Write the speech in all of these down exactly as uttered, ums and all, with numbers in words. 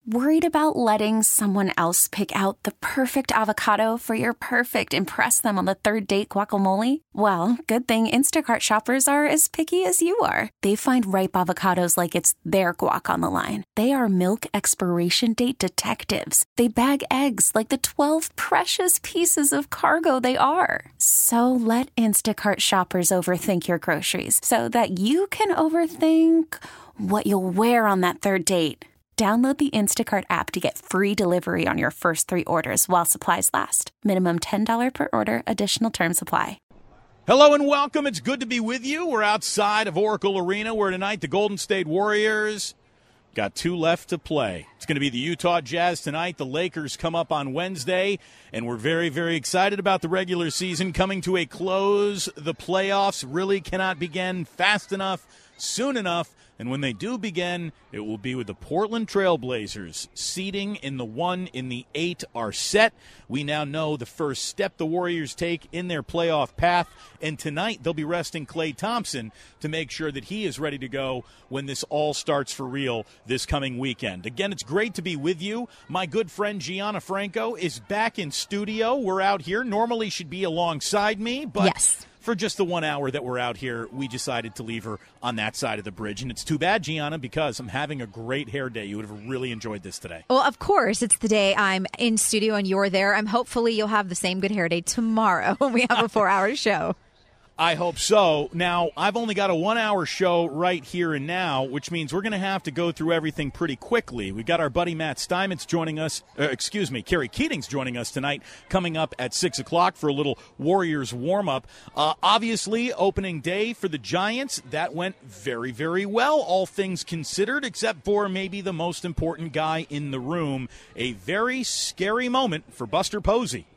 Worried about letting someone else pick out the perfect avocado for your perfect impress them on the third date guacamole? Well, good thing Instacart shoppers are as picky as you are. They find ripe avocados like it's their guac on the line. They are milk expiration date detectives. They bag eggs like the twelve precious pieces of cargo they are. So let Instacart shoppers overthink your groceries so that you can overthink what you'll wear on that third date. Download the Instacart app to get free delivery on your first three orders while supplies last. Minimum ten dollars per order. Additional terms apply. Hello and welcome. It's good to be with you. We're outside of Oracle Arena where tonight the Golden State Warriors got two left to play. It's going to be the Utah Jazz tonight. The Lakers come up on Wednesday, and we're very, very excited about the regular season coming to a close. The playoffs really cannot begin fast enough, soon enough. And when they do begin, it will be with the Portland Trail Blazers. Seeding in the one, in the eight are set. We now know the first step the Warriors take in their playoff path. And tonight they'll be resting Klay Thompson to make sure that he is ready to go when this all starts for real this coming weekend. Again, it's great to be with you. My good friend Gianna Franco is back in studio. We're out here. Normally she'd be alongside me, but yes. For just the one hour that we're out here, we decided to leave her on that side of the bridge. And it's too bad, Gianna, because I'm having a great hair day. You would have really enjoyed this today. Well, of course, it's the day I'm in studio and you're there. I'm hopefully you'll have the same good hair day tomorrow when we have a four-hour show. I hope so. Now, I've only got a one-hour show right here and now, which means we're going to have to go through everything pretty quickly. We've got our buddy Matt Steinmetz joining us, uh, excuse me, Kerry Keating's joining us tonight, coming up at six o'clock for a little Warriors warm-up. Uh, obviously, opening day for the Giants, that went very, very well, all things considered, except for maybe the most important guy in the room. A very scary moment for Buster Posey.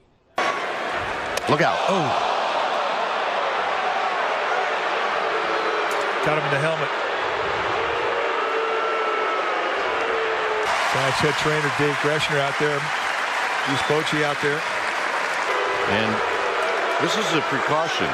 Look out. Oh. Got him in the helmet. Giants head trainer Dave Greshner out there. Bruce Bochy out there. And this is a precaution.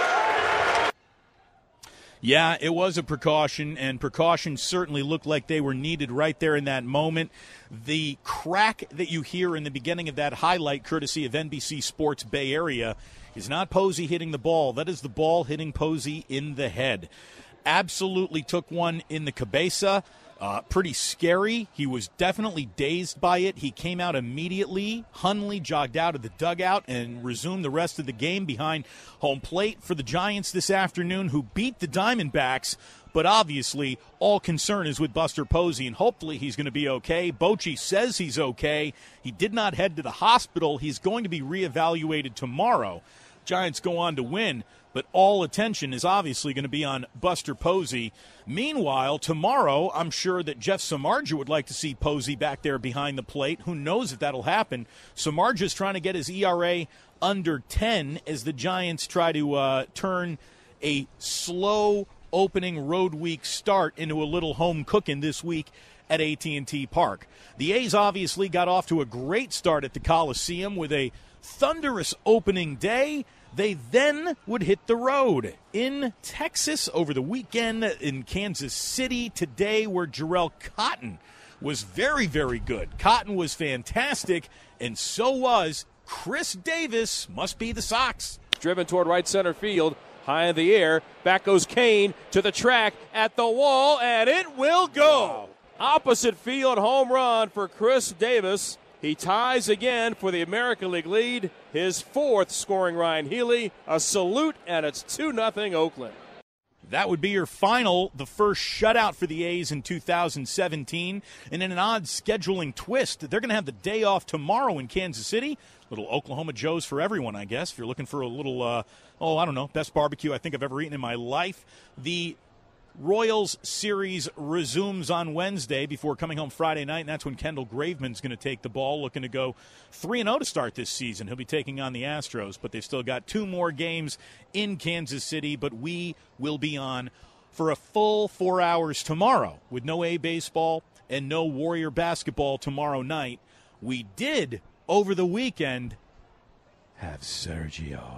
Yeah, it was a precaution, and precautions certainly looked like they were needed right there in that moment. The crack that you hear in the beginning of that highlight, courtesy of N B C Sports Bay Area, is not Posey hitting the ball. That is the ball hitting Posey in the head. Absolutely took one in the cabeza. Uh, pretty scary. He was definitely dazed by it. He came out immediately. Hundley jogged out of the dugout and resumed the rest of the game behind home plate for the Giants this afternoon, who beat the Diamondbacks. But obviously, all concern is with Buster Posey, and hopefully he's going to be okay. Bochy says he's okay. He did not head to the hospital. He's going to be reevaluated tomorrow. Giants go on to win, but all attention is obviously going to be on Buster Posey. Meanwhile, tomorrow, I'm sure that Jeff Samardzija would like to see Posey back there behind the plate. Who knows if that'll happen? Samardzija's trying to get his E R A under ten as the Giants try to uh, turn a slow opening road week start into a little home cooking this week at A T and T Park. The A's obviously got off to a great start at the Coliseum with a thunderous opening day. They then would hit the road in Texas over the weekend, in Kansas City today, where Jarrell Cotton was very, very good. Cotton was fantastic, and so was Chris Davis. Must be the Sox. Driven toward right center field, high in the air. Back goes Kane to the track at the wall, and it will go. Opposite field home run for Chris Davis. He ties again for the American League lead, his fourth scoring Ryan Healy. A salute, and it's two nothing Oakland. That would be your final, the first shutout for the A's in two thousand seventeen. And in an odd scheduling twist, they're going to have the day off tomorrow in Kansas City. Little Oklahoma Joe's for everyone, I guess, if you're looking for a little, uh, oh, I don't know, best barbecue I think I've ever eaten in my life. The Royals series resumes on Wednesday before coming home Friday night, and that's when Kendall Graveman's going to take the ball, looking to go three and oh to start this season. He'll be taking on the Astros, but they've still got two more games in Kansas City, but we will be on for a full four hours tomorrow with no A baseball and no Warrior basketball tomorrow night. We did, over the weekend, have Sergio.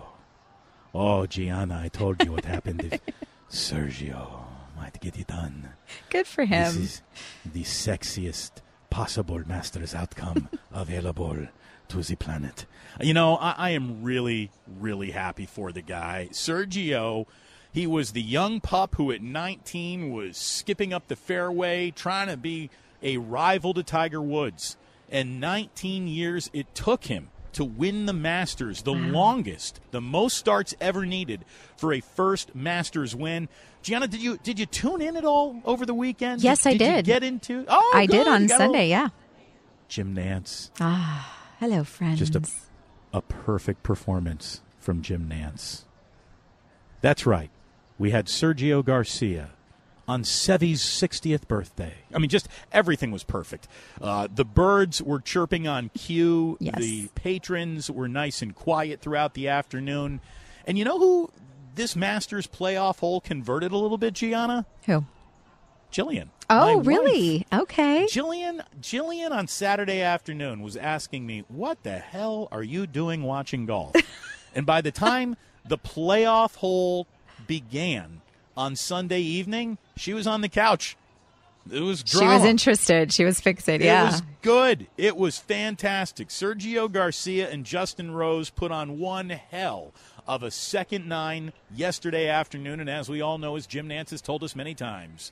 Oh, Gianna, I told you what happened if Sergio might get it done. Good for him. This is the sexiest possible Masters outcome available to the planet. You know, I, I am really, really happy for the guy. Sergio, he was the young pup who at nineteen was skipping up the fairway, trying to be a rival to Tiger Woods. And nineteen years it took him to win the Masters, the wow. longest, the most starts ever needed for a first Masters win. Gianna, did you did you tune in at all over the weekend? Yes, did, I did. did. You get into? Oh, I good. did on Sunday. Sunday. Yeah. Jim Nantz. Ah, hello, friends. Just a a perfect performance from Jim Nantz. That's right. We had Sergio Garcia on Seve's sixtieth birthday. I mean, just everything was perfect. Uh, the birds were chirping on cue. Yes. The patrons were nice and quiet throughout the afternoon. And you know who this Masters playoff hole converted a little bit, Gianna? Who? Jillian. Oh, really? Wife. Okay. Jillian, Jillian on Saturday afternoon was asking me, what the hell are you doing watching golf? And by the time the playoff hole began on Sunday evening, she was on the couch. It was drama. She was interested. She was fixated, yeah. It was good. It was fantastic. Sergio Garcia and Justin Rose put on one hell of a second nine yesterday afternoon. And as we all know, as Jim Nantz has told us many times,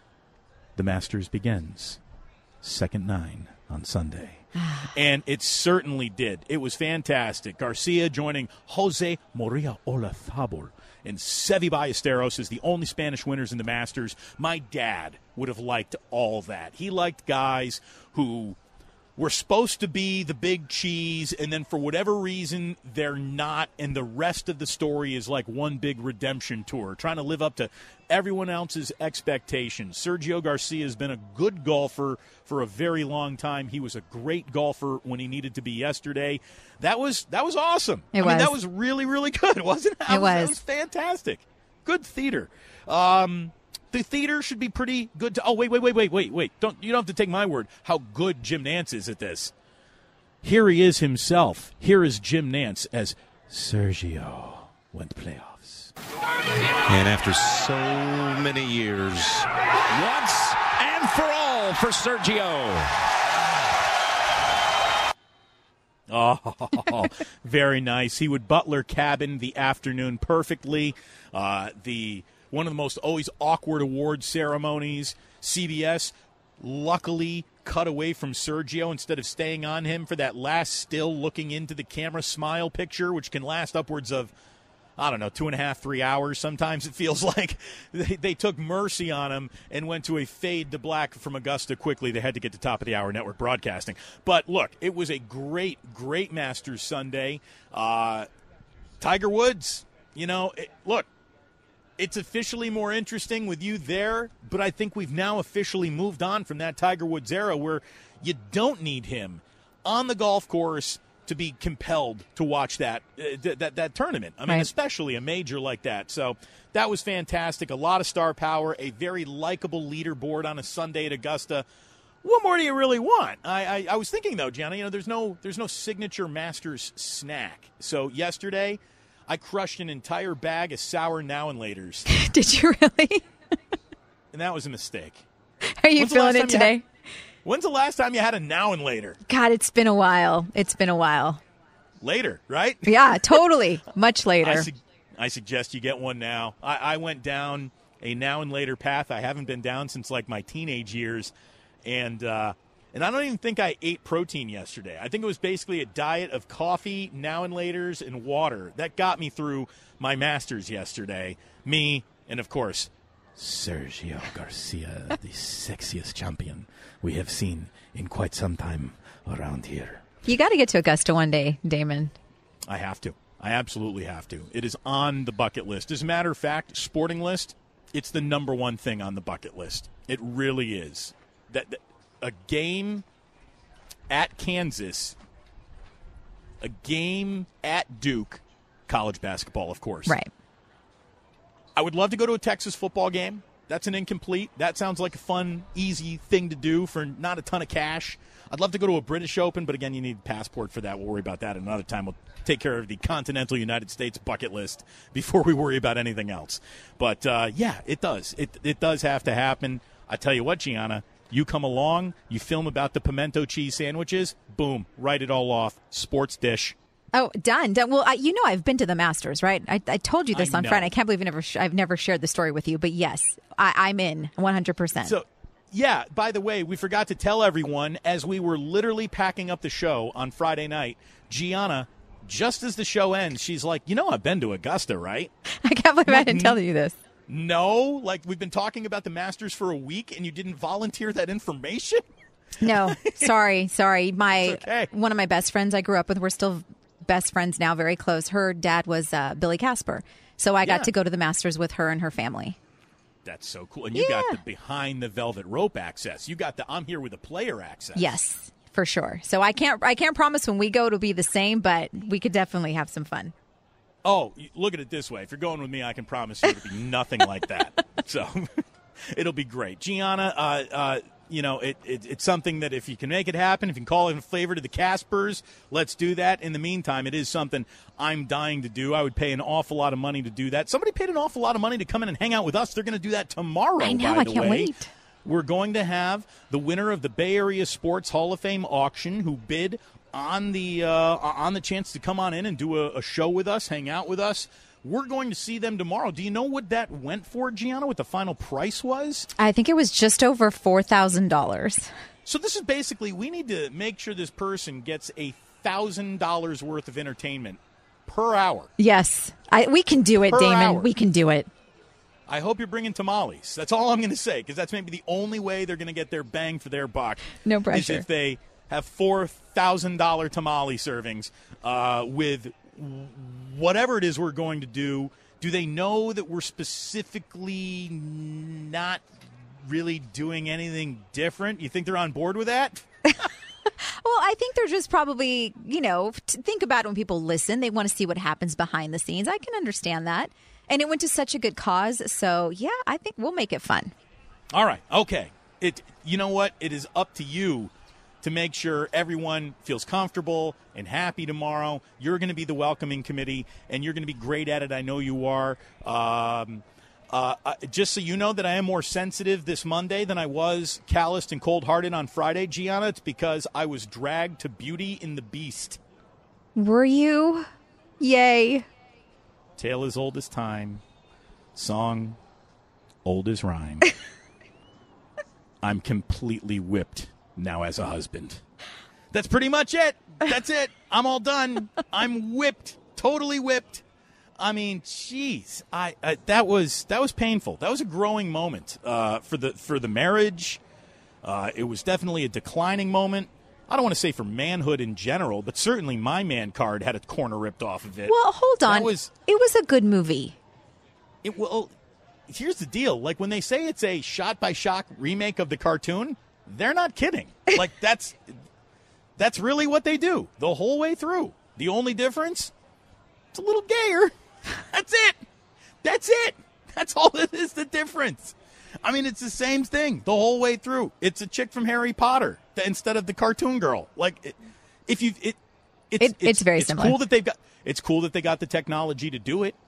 the Masters begins second nine on Sunday. And it certainly did. It was fantastic. Garcia joining Jose Maria Olazabal and Seve Ballesteros as the only Spanish winners in the Masters. My dad would have liked all that. He liked guys who were supposed to be the big cheese, and then for whatever reason, they're not, and the rest of the story is like one big redemption tour, trying to live up to everyone else's expectations. Sergio Garcia has been a good golfer for a very long time. He was a great golfer when he needed to be yesterday. That was that was awesome. It I was. mean, that was really, really good, wasn't it? That it was. was. That was fantastic. Good theater. Um... The theater should be pretty good. To, oh, wait, wait, wait, wait, wait, wait. Don't You don't have to take my word how good Jim Nantz is at this. Here he is himself. Here is Jim Nantz as Sergio went playoffs. And after so many years, once and for all for Sergio. Oh, very nice. He would Butler cabin the afternoon perfectly. Uh, the... One of the most always awkward award ceremonies. C B S luckily cut away from Sergio instead of staying on him for that last still looking into the camera smile picture, which can last upwards of, I don't know, two and a half, three hours. Sometimes it feels like they, they took mercy on him and went to a fade to black from Augusta quickly. They had to get to top of the hour network broadcasting. But look, it was a great, great Masters Sunday. Uh, Tiger Woods, you know, it, look. It's officially more interesting with you there, but I think we've now officially moved on from that Tiger Woods era where you don't need him on the golf course to be compelled to watch that uh, th- that that tournament. I mean, right. Especially a major like that. So that was fantastic. A lot of star power, a very likable leaderboard on a Sunday at Augusta. What more do you really want? I, I, I was thinking, though, Gianna, you know, there's no there's no signature Masters snack. So yesterday I crushed an entire bag of sour Now and Laters. Did you really? And that was a mistake. Are you When's feeling it today? Had, when's the last time you had a Now and Later? God, it's been a while. It's been a while. Later, right? Yeah, totally. Much later. I, su- I suggest you get one now. I-, I went down a Now and Later path I haven't been down since like my teenage years. And, uh, And I don't even think I ate protein yesterday. I think it was basically a diet of coffee, Now and Laters, and water. That got me through my Masters yesterday. Me, and of course, Sergio Garcia, the sexiest champion we have seen in quite some time around here. You got to get to Augusta one day, Damon. I have to. I absolutely have to. It is on the bucket list. As a matter of fact, sporting list, it's the number one thing on the bucket list. It really is. That, that A game at Kansas, a game at Duke, college basketball, of course. Right. I would love to go to a Texas football game. That's an incomplete. That sounds like a fun, easy thing to do for not a ton of cash. I'd love to go to a British Open, but again, you need a passport for that. We'll worry about that another time. We'll take care of the continental United States bucket list before we worry about anything else. But, uh, yeah, it does. It, it does have to happen. I tell you what, Gianna, You come along, you film about the pimento cheese sandwiches, boom, write it all off. Sports dish. Oh, done. done. Well, I, you know I've been to the Masters, right? I, I told you this I on know. Friday. I can't believe I never sh- I've never shared the story with you. But yes, I, I'm in one hundred percent. So, yeah, by the way, we forgot to tell everyone as we were literally packing up the show on Friday night, Gianna, just as the show ends, she's like, you know, I've been to Augusta, right? I can't believe I didn't tell you this. No, like we've been talking about the Masters for a week and you didn't volunteer that information? No, sorry, sorry. My It's okay. One of my best friends I grew up with, we're still best friends now, very close. Her dad was uh, Billy Casper. So I got Yeah. to go to the Masters with her and her family. That's so cool. And you Yeah. got the behind the velvet rope access. You got the I'm here with a player access. Yes, for sure. So I can't I can't promise when we go it'll be the same, but we could definitely have some fun. Oh, you- look at it this way. If you're going with me, I can promise you it'll be nothing like that. So it'll be great. Gianna, uh, uh, you know, it, it, it's something that if you can make it happen, if you can call it a favor to the Caspers, let's do that. In the meantime, it is something I'm dying to do. I would pay an awful lot of money to do that. Somebody paid an awful lot of money to come in and hang out with us. They're going to do that tomorrow, I know, by I the can't way. wait. We're going to have the winner of the Bay Area Sports Hall of Fame auction who bid on the uh, on the chance to come on in and do a, a show with us, hang out with us. We're going to see them tomorrow. Do you know what that went for, Gianna, what the final price was? I think it was just over four thousand dollars. So this is basically, we need to make sure this person gets a one thousand dollars worth of entertainment per hour. Yes, I, we can do it, Per Damon. hour. We can do it. I hope you're bringing tamales. That's all I'm going to say, because that's maybe the only way they're going to get their bang for their buck. No Is pressure. if they have four thousand dollars tamale servings uh, with whatever it is we're going to do. Do they know that we're specifically not really doing anything different? You think they're on board with that? Well, I think they're just probably, you know, t- think about it when people listen. They want to see what happens behind the scenes. I can understand that. And it went to such a good cause. So, yeah, I think we'll make it fun. All right. Okay. It. You know what? It is up to you to make sure everyone feels comfortable and happy tomorrow. You're going to be the welcoming committee, and you're going to be great at it. I know you are. Um, uh, uh, just so you know that I am more sensitive this Monday than I was calloused and cold-hearted on Friday, Gianna. It's because I was dragged to Beauty and the Beast. Were you? Yay. Tale as old as time. Song old as rhyme. I'm completely whipped now as a husband. That's pretty much it. That's it. I'm all done. I'm whipped. Totally whipped. I mean, jeez, I, I that was that was painful. That was a growing moment uh, for the for the marriage. Uh, it was definitely a declining moment. I don't want to say for manhood in general, but certainly my man card had a corner ripped off of it. Well, hold on. That was, it was a good movie. it well, here's the deal. Like when they say it's a shot-by-shot remake of the cartoon, they're not kidding. Like that's that's really what they do the whole way through. The only difference, it's a little gayer. That's it. That's it. That's all that is the difference. I mean, it's the same thing the whole way through. It's a chick from Harry Potter instead of the cartoon girl. Like, it, if you, it, it's, It- it's very it's similar. Cool that they've got. It's cool that they got the technology to do it.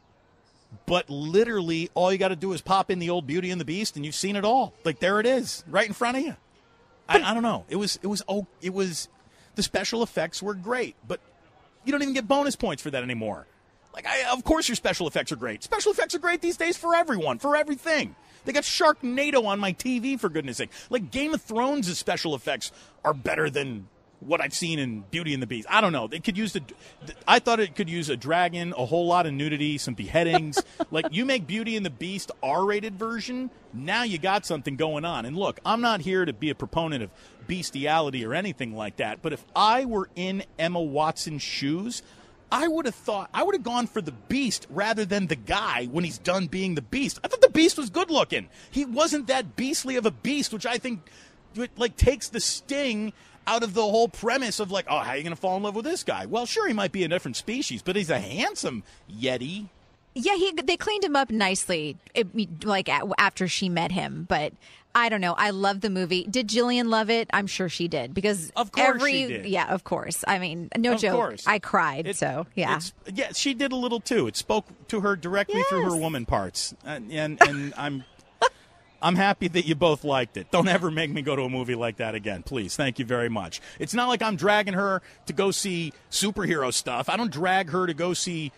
But literally, all you got to do is pop in the old Beauty and the Beast, and you've seen it all. Like there it is, right in front of you. I, I don't know. It was. It was. Oh, it was. The special effects were great, but you don't even get bonus points for that anymore. Like, I, of course, your special effects are great. Special effects are great these days for everyone, for everything. They got Sharknado on my T V, for goodness sake. Like, Game of Thrones' special effects are better than what I've seen in Beauty and the Beast. I don't know. They could use the. I thought it could use a dragon, a whole lot of nudity, some beheadings. Like, you make Beauty and the Beast R-rated version, now you got something going on. And look, I'm not here to be a proponent of bestiality or anything like that, but if I were in Emma Watson's shoes, I would have thought, I would have gone for the Beast rather than the guy when he's done being the Beast. I thought the Beast was good looking. He wasn't that beastly of a beast, which I think like takes the sting out of the whole premise of like, oh, how are you going to fall in love with this guy? Well, sure, he might be a different species, but he's a handsome Yeti. Yeah, he they cleaned him up nicely, it, like a- after she met him. But I don't know. I love the movie. Did Jillian love it? I'm sure she did because Of course every she did. yeah, of course. I mean, no Of joke. course. I cried. It- so yeah, it's- yeah, she did a little too. It spoke to her directly through her Yes. woman parts, and and, and I'm I'm happy that you both liked it. Don't ever make me go to a movie like that again, please. Thank you very much. It's not like I'm dragging her to go see superhero stuff. I don't drag her to go see,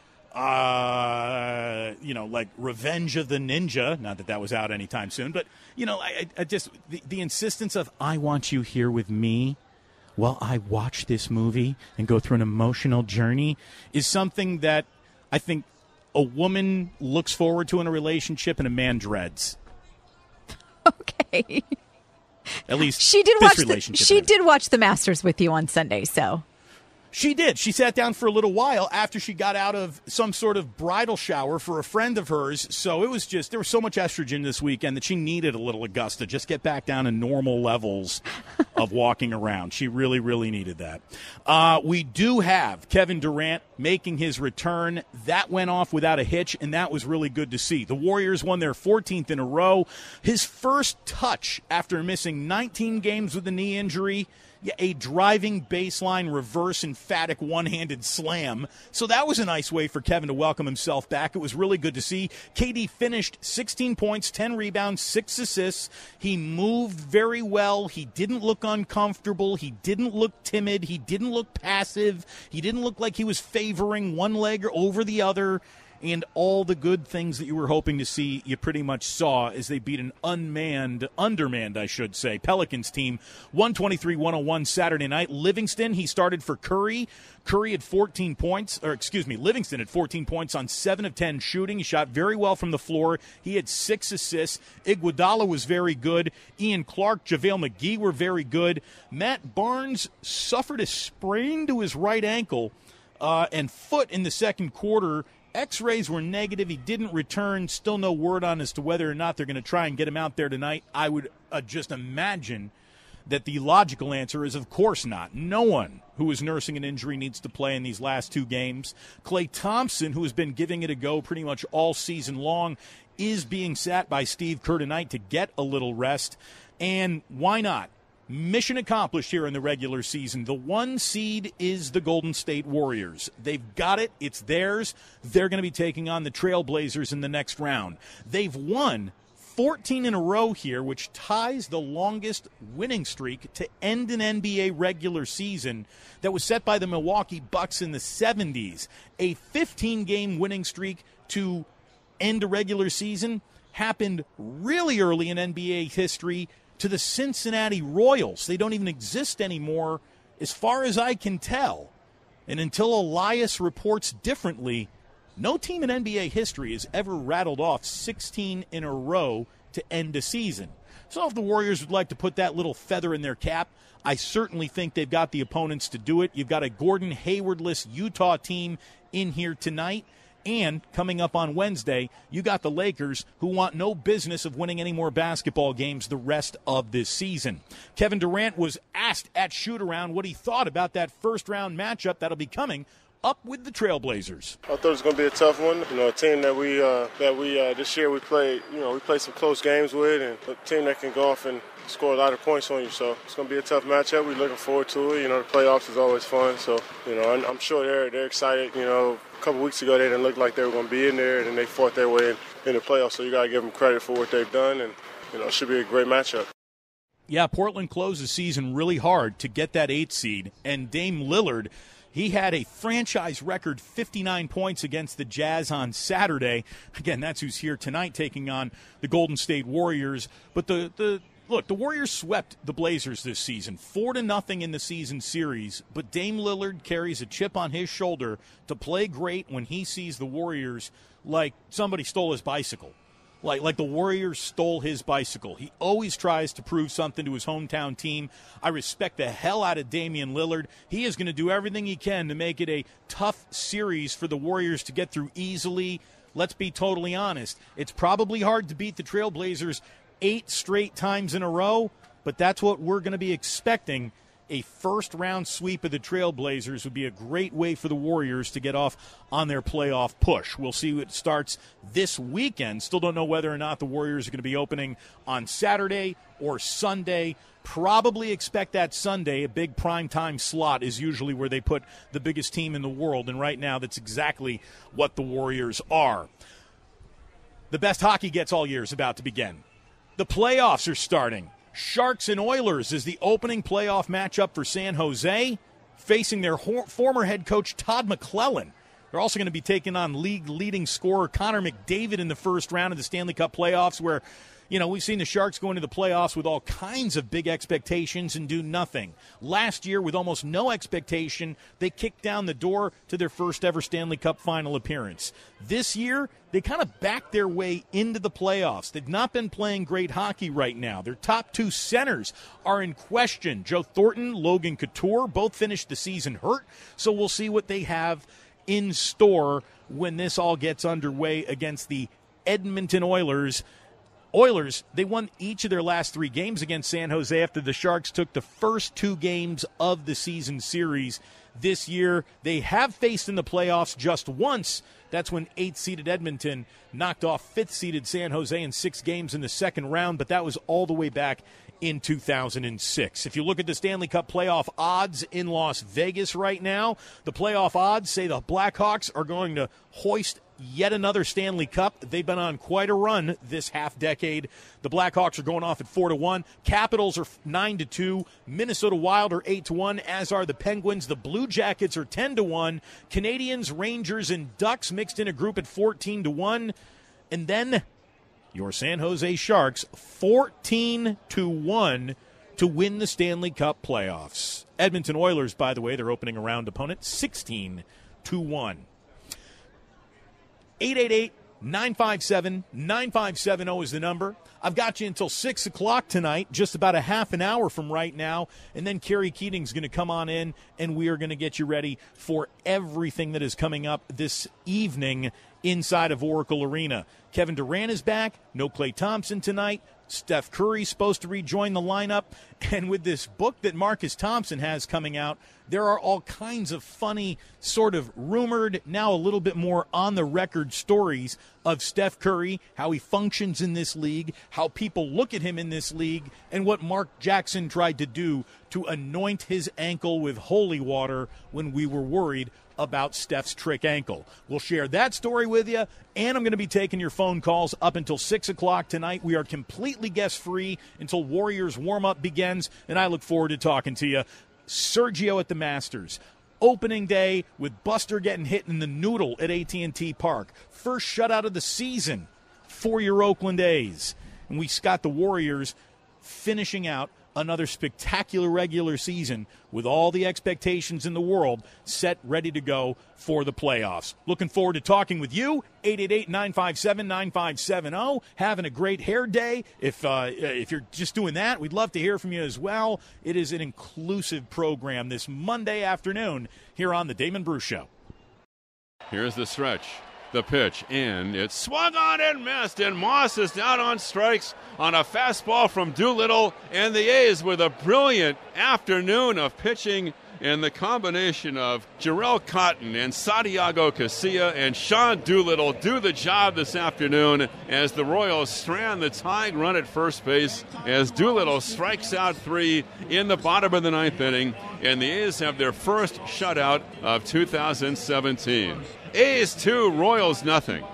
uh, you know, like Revenge of the Ninja. Not that that was out anytime soon, but, you know, I, I just, the, the insistence of, I want you here with me while I watch this movie and go through an emotional journey is something that I think a woman looks forward to in a relationship and a man dreads. Okay. At least she did this watch relationship. The, she maybe. did watch the Masters with you on Sunday, so. She did. She sat down for a little while after she got out of some sort of bridal shower for a friend of hers. So it was just, there was so much estrogen this weekend that she needed a little Augusta. Just get back down to normal levels of walking around. She really, really needed that. Uh, we do have Kevin Durant making his return. That went off without a hitch, and that was really good to see. The Warriors won their fourteenth in a row. His first touch after missing nineteen games with a knee injury. Yeah, a driving baseline reverse emphatic one-handed slam. So that was a nice way for Kevin to welcome himself back. It was really good to see. K D finished sixteen points, ten rebounds, six assists. He moved very well. He didn't look uncomfortable. He didn't look timid. He didn't look passive. He didn't look like he was favoring one leg over the other. And all the good things that you were hoping to see, you pretty much saw as they beat an unmanned, undermanned, I should say, Pelicans team, one twenty-three one oh one Saturday night. Livingston, he started for Curry. Curry had fourteen points, or excuse me, Livingston had fourteen points on seven of ten shooting. He shot very well from the floor. He had six assists. Iguodala was very good. Ian Clark, JaVale McGee were very good. Matt Barnes suffered a sprain to his right ankle uh, and foot in the second quarter. X-rays were negative. He didn't return. Still no word on as to whether or not they're going to try and get him out there tonight. I would uh, just imagine that the logical answer is, of course not. No one who is nursing an injury needs to play in these last two games. Klay Thompson, who has been giving it a go pretty much all season long, is being sat by Steve Kerr tonight to get a little rest. And why not? Mission accomplished here in the regular season. The one seed is the Golden State Warriors. They've got it. It's theirs. They're going to be taking on the Trailblazers in the next round. They've won fourteen in a row here, which ties the longest winning streak to end an N B A regular season that was set by the Milwaukee Bucks in the seventies. A fifteen-game winning streak to end a regular season happened really early in N B A history to the Cincinnati Royals. They don't even exist anymore as far as I can tell. And until Elias reports differently, no team in N B A history has ever rattled off sixteen in a row to end a season. So if the Warriors would like to put that little feather in their cap, I certainly think they've got the opponents to do it. You've got a Gordon Hayward-less Utah team in here tonight. And coming up on Wednesday, you got the Lakers, who want no business of winning any more basketball games the rest of this season. Kevin Durant was asked at shoot-around what he thought about that first-round matchup that'll be coming up with the Trailblazers. I thought it was going to be a tough one. You know, a team that we uh, that we uh, this year we played. You know, we played some close games with, and a team that can go off and score a lot of points on you. So it's going to be a tough matchup. We're looking forward to it. You know, the playoffs is always fun. So you know, I'm, I'm sure they're they're excited. You know, a couple weeks ago they didn't look like they were going to be in there, and then they fought their way in, in the playoffs. So you got to give them credit for what they've done, and you know, it should be a great matchup. Yeah, Portland closed the season really hard to get that eighth seed, and Dame Lillard, he had a franchise record fifty-nine points against the Jazz on Saturday. Again, that's who's here tonight taking on the Golden State Warriors. But the, the look, the Warriors swept the Blazers this season, four to nothing in the season series. But Dame Lillard carries a chip on his shoulder to play great when he sees the Warriors like somebody stole his bicycle. Like like the Warriors stole his bicycle. He always tries to prove something to his hometown team. I respect the hell out of Damian Lillard. He is going to do everything he can to make it a tough series for the Warriors to get through easily. Let's be totally honest. It's probably hard to beat the Trailblazers eight straight times in a row, but that's what we're going to be expecting. A first-round sweep of the Trailblazers would be a great way for the Warriors to get off on their playoff push. We'll see what starts this weekend. Still don't know whether or not the Warriors are going to be opening on Saturday or Sunday. Probably expect that Sunday. A big primetime slot is usually where they put the biggest team in the world, and right now that's exactly what the Warriors are. The best hockey gets all year is about to begin. The playoffs are starting. Sharks and Oilers is the opening playoff matchup for San Jose, facing their ho- former head coach Todd McClellan. They're also going to be taking on league leading scorer Connor McDavid in the first round of the Stanley Cup playoffs, where, you know, we've seen the Sharks go into the playoffs with all kinds of big expectations and do nothing. Last year, with almost no expectation, they kicked down the door to their first ever Stanley Cup final appearance. This year, they kind of backed their way into the playoffs. They've not been playing great hockey right now. Their top two centers are in question. Joe Thornton, Logan Couture, both finished the season hurt, so we'll see what they have in store when this all gets underway against the Edmonton Oilers. Oilers, they won each of their last three games against San Jose after the Sharks took the first two games of the season series this year. They have faced in the playoffs just once. That's when eighth-seeded Edmonton knocked off fifth-seeded San Jose in six games in the second round, but that was all the way back in two thousand six. If you look at the Stanley Cup playoff odds in Las Vegas right now, the playoff odds say the Blackhawks are going to hoist yet another Stanley Cup. They've been on quite a run this half decade. The Blackhawks are going off at four to one. Capitals are nine to two. Minnesota Wild are eight to one, as are the Penguins. The Blue Jackets are ten to one. Canadians, Rangers, and Ducks mixed in a group at fourteen to one. And then your San Jose Sharks fourteen to one to win the Stanley Cup playoffs. Edmonton Oilers, by the way, their opening round opponent, sixteen to one. eight eight eight, nine five seven, nine five seven zero is the number. I've got you until six o'clock tonight, just about a half an hour from right now, and then Kerry Keating's going to come on in, and we are going to get you ready for everything that is coming up this evening inside of Oracle Arena. Kevin Durant is back. No Klay Thompson tonight. Steph Curry's supposed to rejoin the lineup. And with this book that Marcus Thompson has coming out, there are all kinds of funny, sort of rumored, now a little bit more on-the-record stories of Steph Curry, how he functions in this league, how people look at him in this league, and what Mark Jackson tried to do to anoint his ankle with holy water when we were worried about Steph's trick ankle. We'll share that story with you, and I'm going to be taking your phone calls up until six o'clock tonight. We are completely guest-free until Warriors warm-up begins, and I look forward to talking to you. Sergio at the Masters. Opening day with Buster getting hit in the noodle at A T and T Park. First shutout of the season for your Oakland A's. And we got the Warriors finishing out another spectacular regular season with all the expectations in the world set, ready to go for the playoffs. Looking forward to talking with you. eight eight eight, nine five seven, nine five seven zero. Having a great hair day. If uh, if you're just doing that, we'd love to hear from you as well. It is an inclusive program this Monday afternoon here on the Damon Bruce Show. Here's the stretch. The pitch, and it's swung on and missed, and Moss is down on strikes on a fastball from Doolittle, and the A's with a brilliant afternoon of pitching, and the combination of Jarrell Cotton and Santiago Casilla and Sean Doolittle do the job this afternoon as the Royals strand the tying run at first base as Doolittle strikes out three in the bottom of the ninth inning, and the A's have their first shutout of two thousand seventeen. A's two, Royals nothing.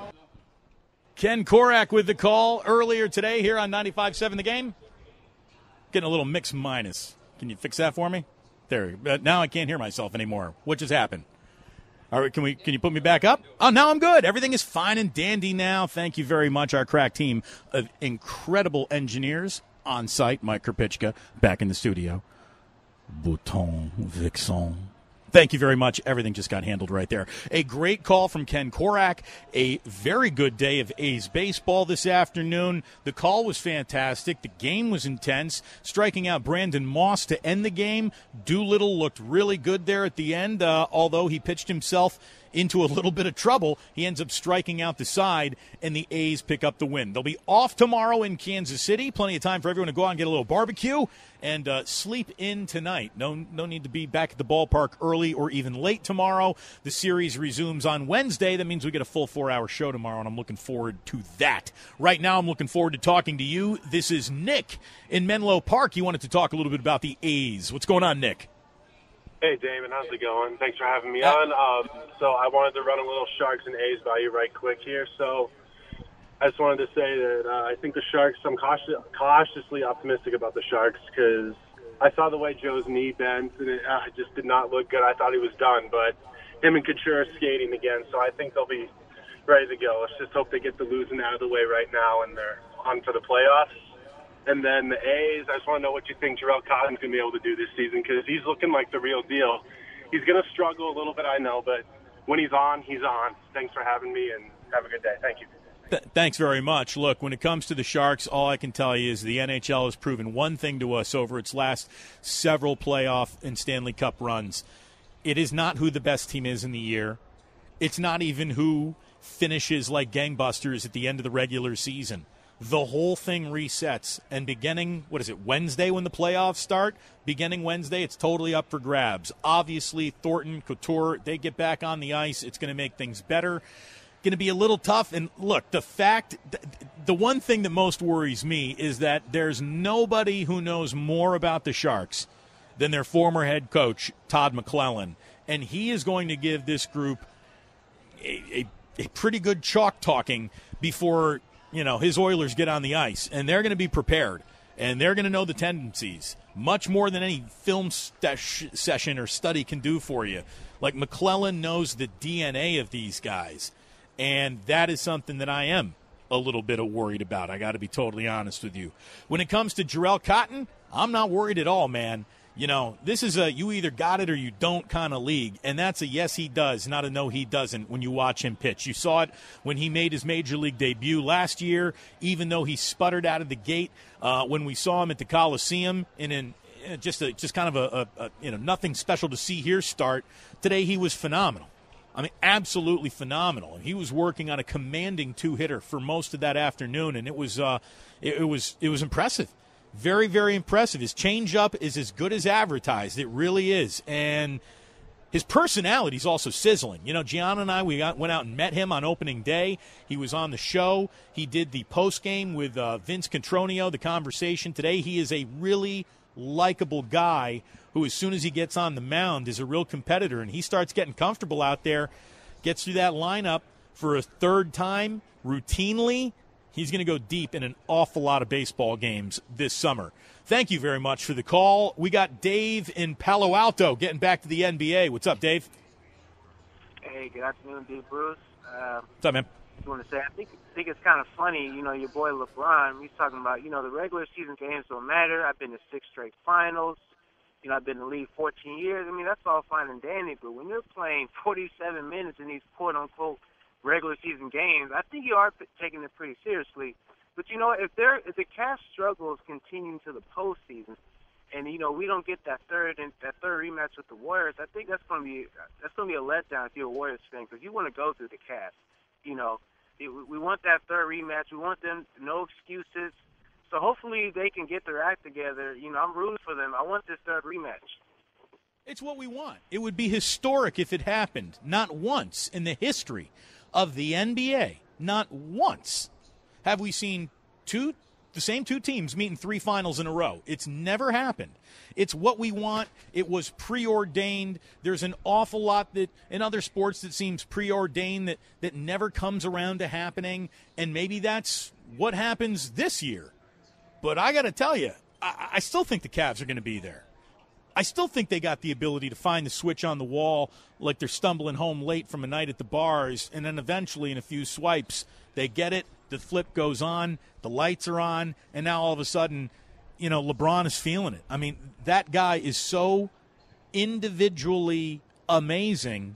Ken Korak with the call earlier today here on ninety-five seven The Game. Getting a little mix minus. Can you fix that for me? There. Now I can't hear myself anymore. What just happened? All right, can we? Can you put me back up? Oh, now I'm good. Everything is fine and dandy now. Thank you very much, our crack team of incredible engineers on site. Mike Krpichka back in the studio. Bouton Vixen. Thank you very much. Everything just got handled right there. A great call from Ken Korak. A very good day of A's baseball this afternoon. The call was fantastic. The game was intense. Striking out Brandon Moss to end the game. Doolittle looked really good there at the end, uh, although he pitched himself into a little bit of trouble. He ends up striking out the side, and the A's pick up the win. They'll be off tomorrow in Kansas City. Plenty of time for everyone to go out and get a little barbecue and uh, sleep in tonight. No, no need to be back at the ballpark early or even late tomorrow. The series resumes on Wednesday. That means we get a full four-hour show tomorrow, and I'm looking forward to that. Right now, I'm looking forward to talking to you. This is Nick in Menlo Park. You wanted to talk a little bit about the A's. What's going on, Nick? Hey, Damon. How's it going? Thanks for having me on. Um, so I wanted to run a little Sharks and A's by you right quick here. So I just wanted to say that uh, I think the Sharks, I'm cautious, cautiously optimistic about the Sharks because I saw the way Joe's knee bent, and it uh, just did not look good. I thought he was done, but him and Couture are skating again, so I think they'll be ready to go. Let's just hope they get the losing out of the way right now, and they're on for the playoffs. And then the A's, I just want to know what you think Jarrell Cotton's going to be able to do this season because he's looking like the real deal. He's going to struggle a little bit, I know, but when he's on, he's on. Thanks for having me, and have a good day. Thank you. Th- thanks very much. Look, when it comes to the Sharks, all I can tell you is the N H L has proven one thing to us over its last several playoff and Stanley Cup runs. It is not who the best team is in the year. It's not even who finishes like gangbusters at the end of the regular season. The whole thing resets, and beginning, what is it, Wednesday when the playoffs start? Beginning Wednesday, it's totally up for grabs. Obviously, Thornton, Couture, they get back on the ice. It's going to make things better. Going to be a little tough. And look, the fact, the one thing that most worries me is that there's nobody who knows more about the Sharks than their former head coach, Todd McClellan. And he is going to give this group a, a, a pretty good chalk talking before, you know, his Oilers get on the ice. And they're going to be prepared. And they're going to know the tendencies much more than any film st- session or study can do for you. Like, McClellan knows the D N A of these guys. And that is something that I am a little bit worried about. I got to be totally honest with you. When it comes to Jarrell Cotton, I'm not worried at all, man. You know, this is a you either got it or you don't kind of league, and that's a yes he does, not a no he doesn't when you watch him pitch. You saw it when he made his major league debut last year, even though he sputtered out of the gate uh, when we saw him at the Coliseum in an just a, just kind of a, a, a you know nothing special to see here start. Today he was phenomenal. I mean, absolutely phenomenal. And he was working on a commanding two-hitter for most of that afternoon, and it was uh, it, it was it was impressive. Very, very impressive. His changeup is as good as advertised. It really is. And his personality is also sizzling. You know, Gianna and I, we got, went out and met him on opening day. He was on the show. He did the postgame with uh, Vince Contronio, the conversation today. He is a really likable guy who, as soon as he gets on the mound, is a real competitor. And he starts getting comfortable out there, gets through that lineup for a third time routinely. He's going to go deep in an awful lot of baseball games this summer. Thank you very much for the call. We got Dave in Palo Alto getting back to the N B A. What's up, Dave? Hey, good afternoon, Dave Bruce. Uh, What's up, man? I just want to say, I think, I think it's kind of funny, you know, your boy LeBron, he's talking about, you know, the regular season games don't matter. I've been to six straight finals. You know, I've been in the league fourteen years. I mean, that's all fine and dandy, but when you're playing forty-seven minutes in these quote-unquote regular season games, I think you are p- taking it pretty seriously. But, you know, if there if the Cavs struggles continue to the postseason, and, you know, we don't get that third and that third rematch with the Warriors, I think that's going to be that's going to be a letdown if you're a Warriors fan, because you want to go through the Cavs. You know, it, we want that third rematch. We want them, no excuses. So hopefully they can get their act together. You know, I'm rooting for them. I want this third rematch. It's what we want. It would be historic if it happened. Not once in the history of the N B A, not once have we seen two the same two teams meet in three finals in a row. It's never happened. It's what we want. It was preordained. There's an awful lot that in other sports that seems preordained that, that never comes around to happening, and maybe that's what happens this year. But I got to tell you, I, I still think the Cavs are going to be there. I still think they got the ability to find the switch on the wall like they're stumbling home late from a night at the bars, and then eventually in a few swipes they get it, the flip goes on, the lights are on, and now all of a sudden, you know, LeBron is feeling it. I mean, that guy is so individually amazing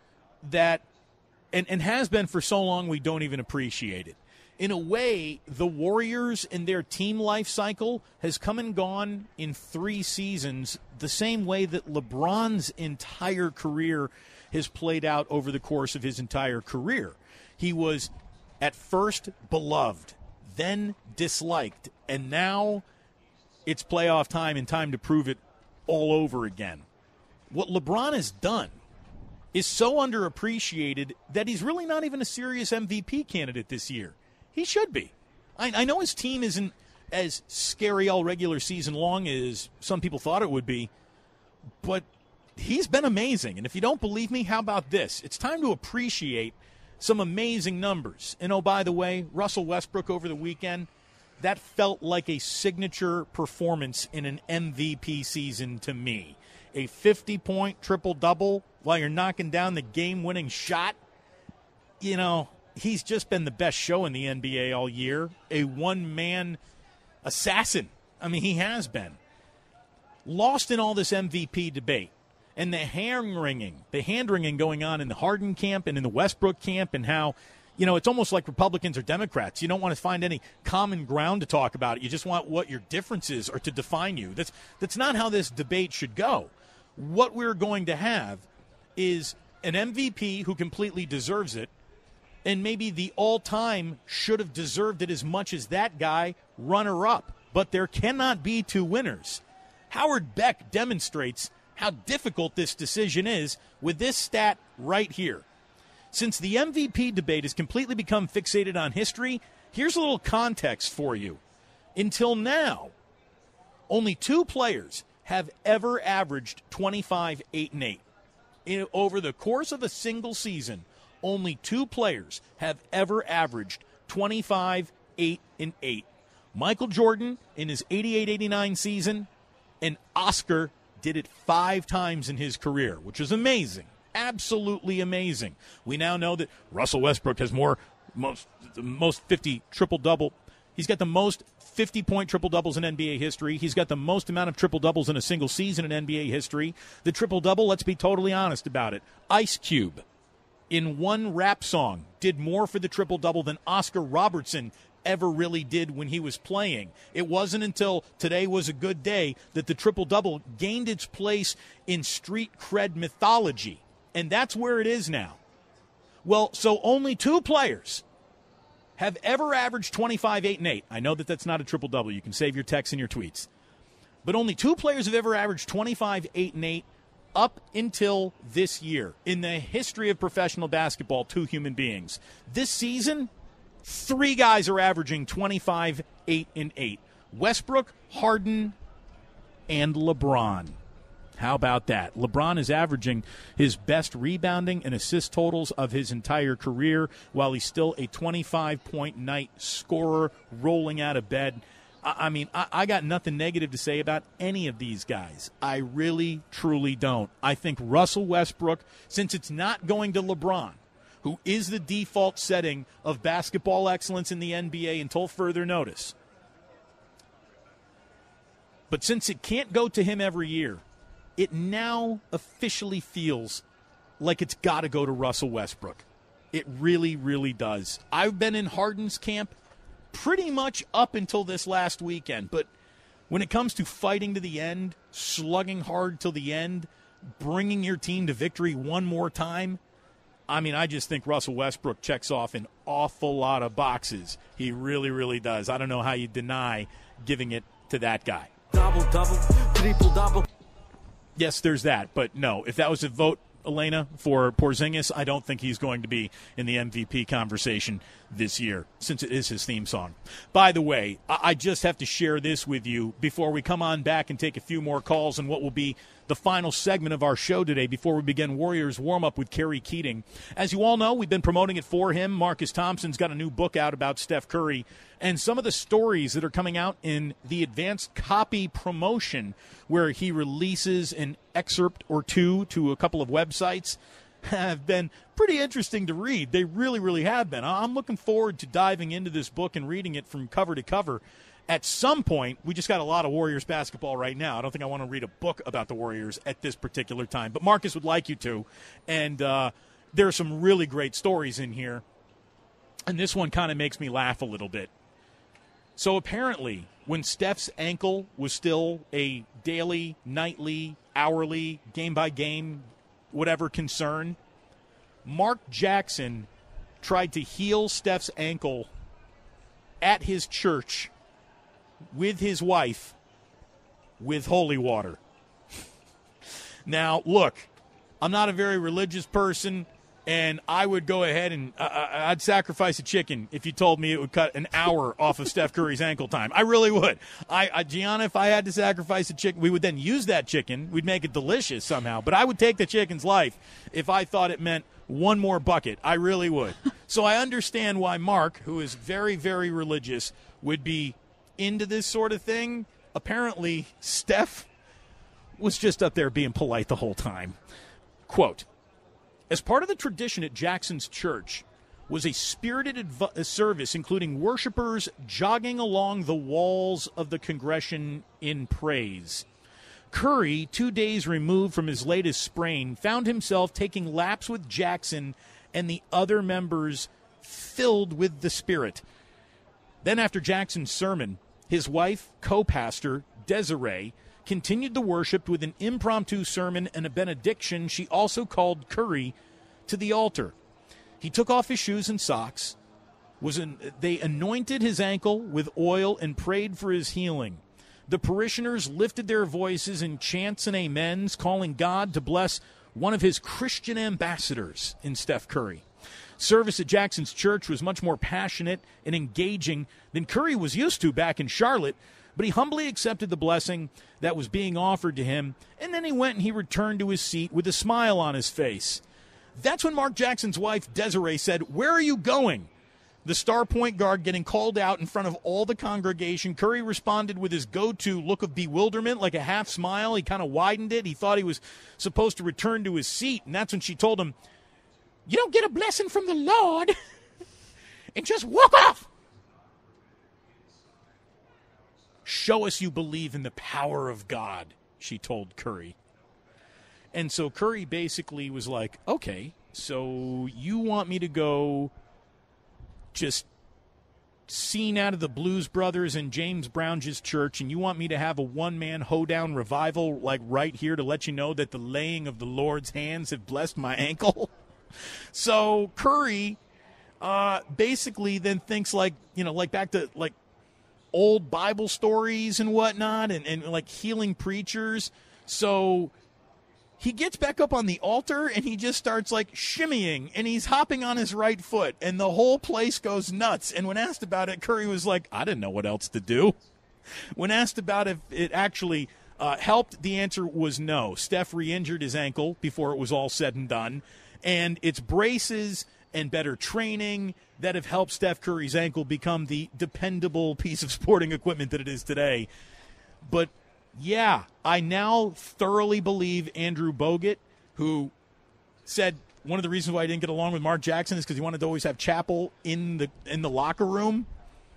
that, and, and has been for so long we don't even appreciate it. In a way, the Warriors in their team life cycle has come and gone in three seasons the same way that LeBron's entire career has played out over the course of his entire career. He was at first beloved, then disliked, and now it's playoff time and time to prove it all over again. What LeBron has done is so underappreciated that he's really not even a serious M V P candidate this year. He should be. I, I know his team isn't as scary all regular season long as some people thought it would be, but he's been amazing. And if you don't believe me, how about this? It's time to appreciate some amazing numbers. And, oh, by the way, Russell Westbrook over the weekend, that felt like a signature performance in an M V P season to me. A fifty-point triple-double while you're knocking down the game-winning shot. You know, he's just been the best show in the N B A all year. A one-man assassin. I mean, he has been. Lost in all this M V P debate and the hand-wringing, the hand-wringing going on in the Harden camp and in the Westbrook camp, and how, you know, it's almost like Republicans or Democrats. You don't want to find any common ground to talk about it. You just want what your differences are to define you. That's that's not how this debate should go. What we're going to have is an M V P who completely deserves it, and maybe the all-time should have deserved it as much as that guy, runner-up. But there cannot be two winners. Howard Beck demonstrates how difficult this decision is with this stat right here. Since the M V P debate has completely become fixated on history, here's a little context for you. Until now, only two players have ever averaged twenty-five, eight, and eight. In, over the course of a single season, only two players have ever averaged twenty-five, eight, and eight. Michael Jordan in his eighty-eight eighty-nine season, and Oscar did it five times in his career, which is amazing. Absolutely amazing. We now know that Russell Westbrook has more, most, most fifty triple-double. He's got the most fifty-point triple-doubles in N B A history. He's got the most amount of triple-doubles in a single season in N B A history. The triple-double, let's be totally honest about it, Ice Cube, in one rap song, did more for the triple-double than Oscar Robertson ever really did when he was playing. It wasn't until Today Was a Good Day that the triple-double gained its place in street cred mythology. And that's where it is now. Well, so only two players have ever averaged twenty-five, eight, and eight. I know that that's not a triple-double. You can save your texts and your tweets. But only two players have ever averaged twenty-five, eight, and eight up until this year. In the history of professional basketball, two human beings. This season, three guys are averaging twenty-five, eight, and eight. Westbrook, Harden, and LeBron. How about that? LeBron is averaging his best rebounding and assist totals of his entire career, while he's still a twenty-five-point night scorer rolling out of bed. I, I mean, I, I got nothing negative to say about any of these guys. I really, truly don't. I think Russell Westbrook, since it's not going to LeBron, who is the default setting of basketball excellence in the N B A until further notice, but since it can't go to him every year, it now officially feels like it's got to go to Russell Westbrook. It really, really does. I've been in Harden's camp pretty much up until this last weekend, but when it comes to fighting to the end, slugging hard till the end, bringing your team to victory one more time, I mean, I just think Russell Westbrook checks off an awful lot of boxes. He really, really does. I don't know how you deny giving it to that guy. Double, double, triple, double. Yes, there's that, but no. If that was a vote, Elena, for Porzingis, I don't think he's going to be in the M V P conversation this year, since it is his theme song. By the way, I just have to share this with you before we come on back and take a few more calls and what will be the final segment of our show today before we begin Warriors warm-up with Kerry Keating. As you all know, we've been promoting it for him. Marcus Thompson's got a new book out about Steph Curry, and some of the stories that are coming out in the advanced copy promotion, where he releases an excerpt or two to a couple of websites, have been pretty interesting to read. They really, really have been. I'm looking forward to diving into this book and reading it from cover to cover. At some point, we just got a lot of Warriors basketball right now. I don't think I want to read a book about the Warriors at this particular time, but Marcus would like you to. And uh, there are some really great stories in here, and this one kind of makes me laugh a little bit. So apparently, when Steph's ankle was still a daily, nightly, hourly, game-by-game, whatever concern, Mark Jackson tried to heal Steph's ankle at his church with his wife with holy water. Now, look, I'm not a very religious person, And I would go ahead and uh, I'd sacrifice a chicken if you told me it would cut an hour off of Steph Curry's ankle time. I really would. I, I, Gianna, if I had to sacrifice a chicken, we would then use that chicken. We'd make it delicious somehow. But I would take the chicken's life if I thought it meant one more bucket. I really would. So I understand why Mark, who is very, very religious, would be into this sort of thing. Apparently, Steph was just up there being polite the whole time. Quote, as part of the tradition at Jackson's church was a spirited adv- service, including worshipers jogging along the walls of the congregation in praise. Curry, two days removed from his latest sprain, found himself taking laps with Jackson and the other members filled with the Spirit. Then after Jackson's sermon, his wife, co-pastor, Desiree, continued the worship with an impromptu sermon and a benediction. She also called Curry to the altar. He took off his shoes and socks. Was an, they anointed his ankle with oil and prayed for his healing. The parishioners lifted their voices in chants and amens, calling God to bless one of his Christian ambassadors in Steph Curry. Service at Jackson's church was much more passionate and engaging than Curry was used to back in Charlotte, but he humbly accepted the blessing that was being offered to him, and then he went and he returned to his seat with a smile on his face. That's when Mark Jackson's wife, Desiree, said, "Where are you going?" The star point guard getting called out in front of all the congregation. Curry responded with his go-to look of bewilderment, like a half smile. He kind of widened it. He thought he was supposed to return to his seat, and that's when she told him, "You don't get a blessing from the Lord and just walk off. Show us you believe in the power of God," she told Curry. And so Curry basically was like, okay, so you want me to go just seen out of the Blues Brothers and James Brown's church, and you want me to have a one-man hoedown revival like right here to let you know that the laying of the Lord's hands have blessed my ankle? So Curry uh, basically then thinks like, you know, like back to like old Bible stories and whatnot and, and like healing preachers. So he gets back up on the altar and he just starts like shimmying and he's hopping on his right foot and the whole place goes nuts. And when asked about it, Curry was like, I didn't know what else to do. When asked about if it actually uh, helped, the answer was no. Steph re-injured his ankle before it was all said and done. And it's braces and better training that have helped Steph Curry's ankle become the dependable piece of sporting equipment that it is today. But, yeah, I now thoroughly believe Andrew Bogut, who said one of the reasons why I didn't get along with Mark Jackson is because he wanted to always have chapel in the in the locker room.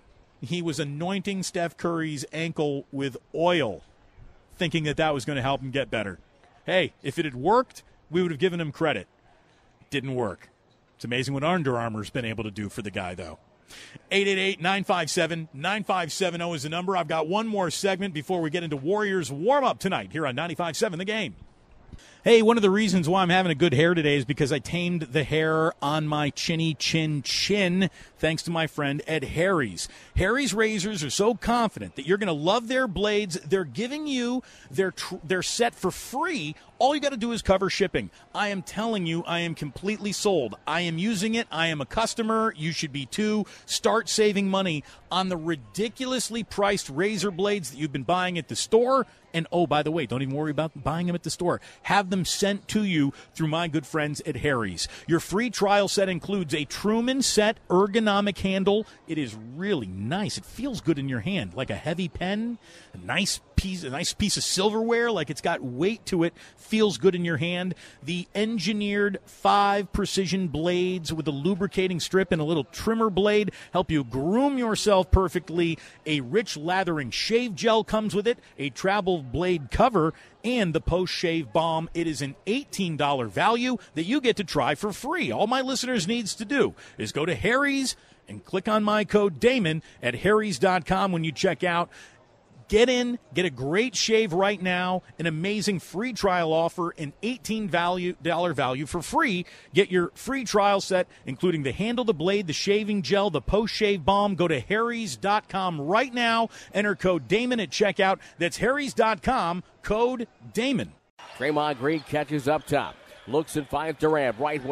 He was anointing Steph Curry's ankle with oil, thinking that that was going to help him get better. Hey, if it had worked, we would have given him credit. Didn't work. It's amazing what Under Armour's been able to do for the guy, though. eight eight eight, nine five seven, nine five seven zero is the number. I've got one more segment before we get into Warriors warm-up tonight here on ninety-five point seven The Game. Hey, one of the reasons why I'm having a good hair today is because I tamed the hair on my chinny chin chin thanks to my friend Ed Harry's. Harry's razors are so confident that you're going to love their blades. They're giving you their tr- their set for free. All you got to do is cover shipping. I am telling you, I am completely sold. I am using it. I am a customer. You should be too. Start saving money on the ridiculously priced razor blades that you've been buying at the store. And, oh, by the way, don't even worry about buying them at the store. Have them sent to you through my good friends at Harry's. Your free trial set includes a Truman set ergonomic handle. It is really nice. It feels good in your hand, like a heavy pen, a nice piece, a nice piece of silverware, like it's got weight to it, feels good in your hand. The engineered five precision blades with a lubricating strip and a little trimmer blade help you groom yourself perfectly. A rich lathering shave gel comes with it, a travel blade cover, and the post-shave balm. It is an eighteen dollars value that you get to try for free. All my listeners needs to do is go to Harry's and click on my code Damon at harrys dot com when you check out. Get in, get a great shave right now, an amazing free trial offer, an eighteen dollars value for free. Get your free trial set, including the handle, the blade, the shaving gel, the post-shave balm. Go to harrys dot com right now. Enter code Damon at checkout. That's harrys dot com, code Damon. Draymond Green catches up top. Looks and finds Durant, right wing.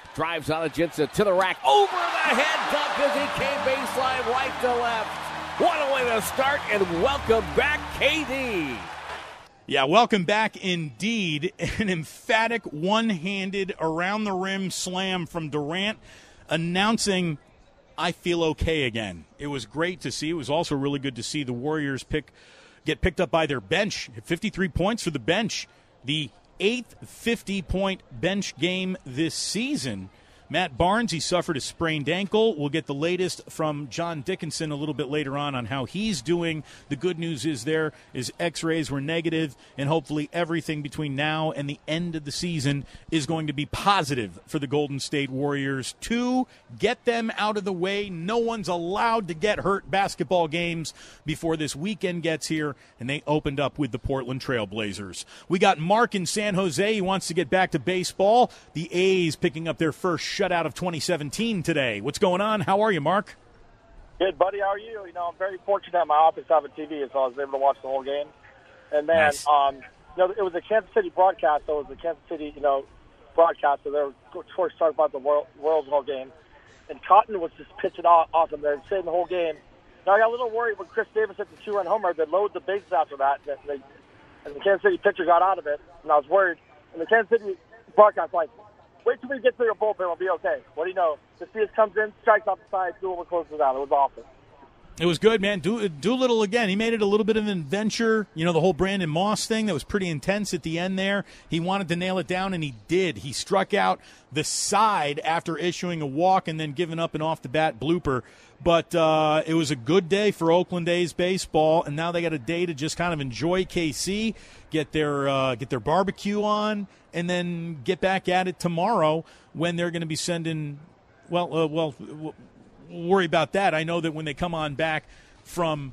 Drives on a Jensen to the rack. Over the head dunk as he came baseline right to left. What a way to start, and welcome back, K D. Yeah, welcome back indeed. An emphatic one-handed around-the-rim slam from Durant announcing, I feel okay again. It was great to see. It was also really good to see the Warriors pick get picked up by their bench. fifty-three points for the bench. The eighth fifty-point bench game this season. Matt Barnes, he suffered a sprained ankle. We'll get the latest from John Dickinson a little bit later on on how he's doing. The good news is there is x-rays were negative, and hopefully everything between now and the end of the season is going to be positive for the Golden State Warriors to get them out of the way. No one's allowed to get hurt basketball games before this weekend gets here, and they opened up with the Portland Trail Blazers. We got Mark in San Jose. He wants to get back to baseball. The A's picking up their first shutout of twenty seventeen today. What's going on? How are you, Mark? Good, buddy. How are you? You know, I'm very fortunate at my office to have a T V, so I was able to watch the whole game. And then, nice. um, you know, it was a Kansas City broadcast, so it was a Kansas City, you know, broadcast, so they were first talking about the World, World's whole game. And Cotton was just pitching awesome there and saying the whole game. Now, I got a little worried when Chris Davis hit the two-run homer. They loaded the bases after that, and, they, and the Kansas City pitcher got out of it, and I was worried. And the Kansas City broadcast like, wait till we get to your bullpen. We'll be okay. What do you know? The Spears comes in, strikes off the side, Doolittle closes it out. It was awesome. It was good, man. Do, Doolittle, again, he made it a little bit of an adventure. You know, the whole Brandon Moss thing, that was pretty intense at the end there. He wanted to nail it down, and he did. He struck out the side after issuing a walk and then giving up an off-the-bat blooper. But uh, it was a good day for Oakland A's baseball, and now they got a day to just kind of enjoy K C, get their uh, get their barbecue on, and then get back at it tomorrow when they're going to be sending, well, uh, well, we'll worry about that. I know that when they come on back from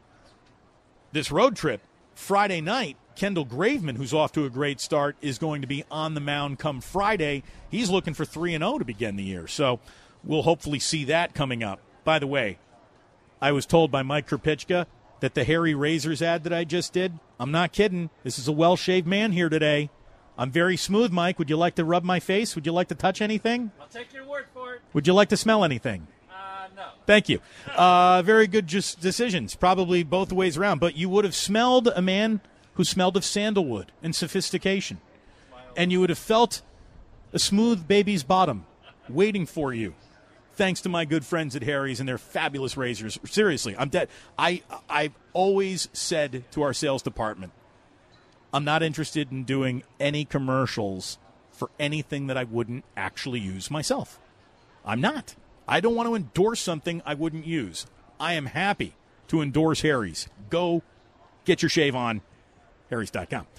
this road trip Friday night, Kendall Graveman, who's off to a great start, is going to be on the mound come Friday. He's looking for three and oh to begin the year, so we'll hopefully see that coming up. By the way, I was told by Mike Krupicka that the Harry Razors ad that I just did, I'm not kidding. This is a well-shaved man here today. I'm very smooth, Mike. Would you like to rub my face? Would you like to touch anything? I'll take your word for it. Would you like to smell anything? Uh, no. Thank you. Uh, very good just decisions, probably both ways around. But you would have smelled a man who smelled of sandalwood and sophistication. And you would have felt a smooth baby's bottom waiting for you. Thanks to my good friends at Harry's and their fabulous razors. Seriously, I'm dead. I, I've always said to our sales department, I'm not interested in doing any commercials for anything that I wouldn't actually use myself. I'm not. I don't want to endorse something I wouldn't use. I am happy to endorse Harry's. Go get your shave on, harrys dot com.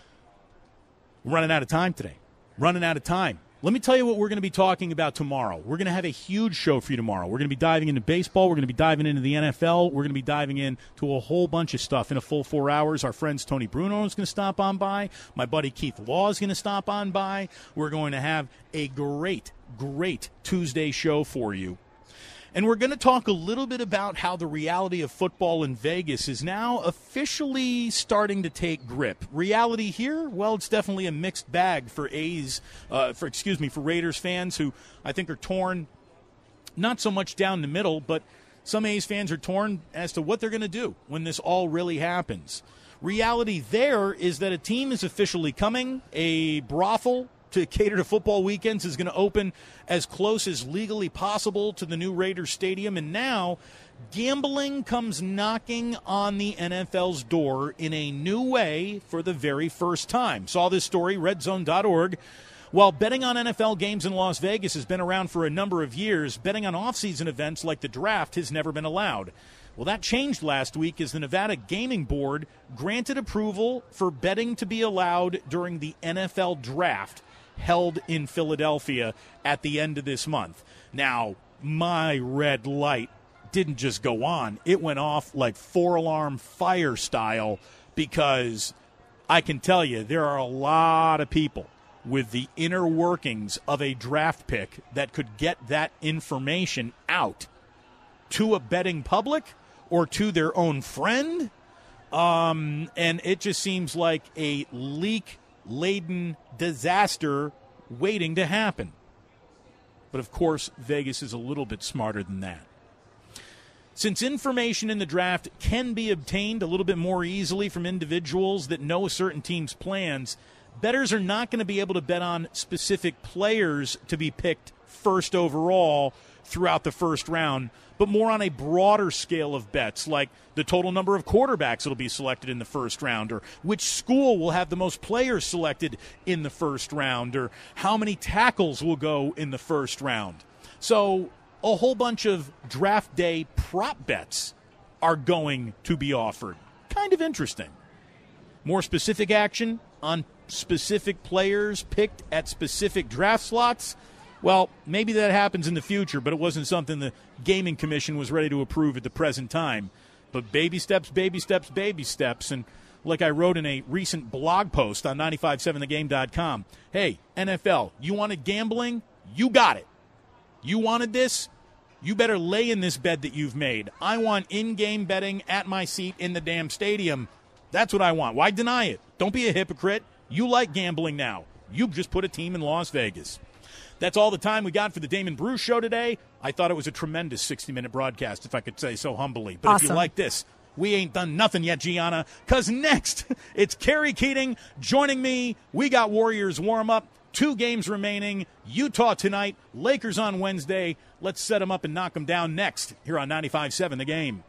Running out of time today. Running out of time. Let me tell you what we're going to be talking about tomorrow. We're going to have a huge show for you tomorrow. We're going to be diving into baseball. We're going to be diving into the N F L. We're going to be diving into a whole bunch of stuff in a full four hours. Our friends Tony Bruno is going to stop on by. My buddy Keith Law is going to stop on by. We're going to have a great, great Tuesday show for you. And we're going to talk a little bit about how the reality of football in Vegas is now officially starting to take grip. Reality here, well, it's definitely a mixed bag for A's, uh, for excuse me, for Raiders fans who I think are torn, not so much down the middle, but some A's fans are torn as to what they're going to do when this all really happens. Reality there is that a team is officially coming, a brothel to cater to football weekends is going to open as close as legally possible to the new Raiders Stadium. And now gambling comes knocking on the N F L's door in a new way for the very first time. Saw this story, red zone dot org. While betting on N F L games in Las Vegas has been around for a number of years, betting on off-season events like the draft has never been allowed. Well, that changed last week as the Nevada Gaming Board granted approval for betting to be allowed during the N F L draft held in Philadelphia at the end of this month. Now, my red light didn't just go on. It went off like four-alarm fire style because I can tell you there are a lot of people with the inner workings of a draft pick that could get that information out to a betting public or to their own friend. Um, and it just seems like a leak laden disaster waiting to happen. But, of course, Vegas is a little bit smarter than that. Since information in the draft can be obtained a little bit more easily from individuals that know a certain team's plans, bettors are not going to be able to bet on specific players to be picked first overall throughout the first round, but more on a broader scale of bets, like the total number of quarterbacks that will be selected in the first round, or which school will have the most players selected in the first round, or how many tackles will go in the first round. So a whole bunch of draft day prop bets are going to be offered. Kind of interesting. More specific action on specific players picked at specific draft slots. Well, maybe that happens in the future, but it wasn't something the Gaming Commission was ready to approve at the present time. But baby steps, baby steps, baby steps. And like I wrote in a recent blog post on nine five seven the game dot com, hey, N F L, you wanted gambling? You got it. You wanted this? You better lay in this bed that you've made. I want in-game betting at my seat in the damn stadium. That's what I want. Why deny it? Don't be a hypocrite. You like gambling now. You've just put a team in Las Vegas. That's all the time we got for the Damon Bruce Show today. I thought it was a tremendous sixty-minute broadcast, if I could say so humbly. But awesome. If you like this, we ain't done nothing yet, Gianna, because next it's Kerry Keating joining me. We got Warriors warm-up. Two games remaining. Utah tonight, Lakers on Wednesday. Let's set them up and knock them down next here on ninety-five seven The Game.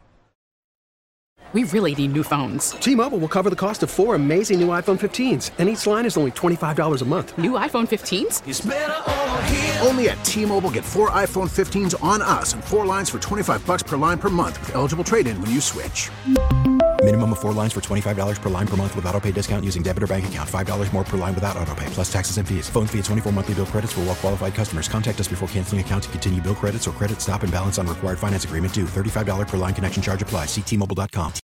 We really need new phones. T-Mobile will cover the cost of four amazing new iPhone fifteens, and each line is only twenty-five dollars a month. New iPhone fifteens? It's better over here. Only at T-Mobile, get four iPhone fifteens on us and four lines for twenty-five dollars per line per month with eligible trade-in when you switch. Minimum of four lines for twenty-five dollars per line per month with autopay discount using debit or bank account. five dollars more per line without autopay, plus taxes and fees. Phone fee at twenty-four monthly bill credits for well-qualified customers. Contact us before canceling account to continue bill credits or credit stop and balance on required finance agreement due. thirty-five dollars per line connection charge applies. See T Mobile dot com.